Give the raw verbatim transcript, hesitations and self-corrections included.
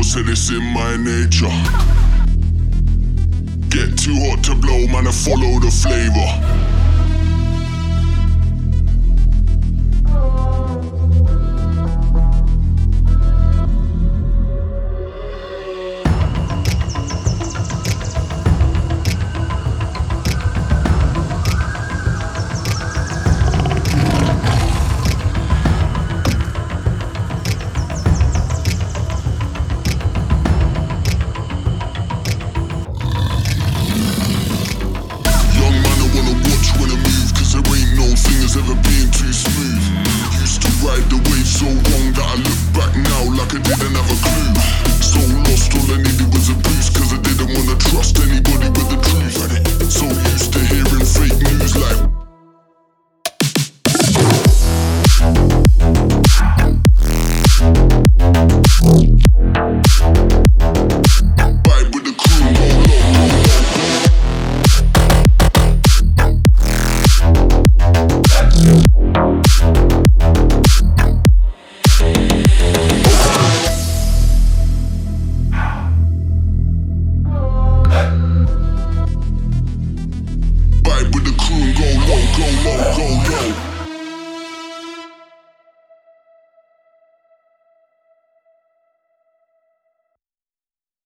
said it's in my nature. Get too hot to blow, man, I follow the flavor. Ever being too smooth. Used to ride the wave so wrong that I look back now like I didn't have a clue. So lost, all I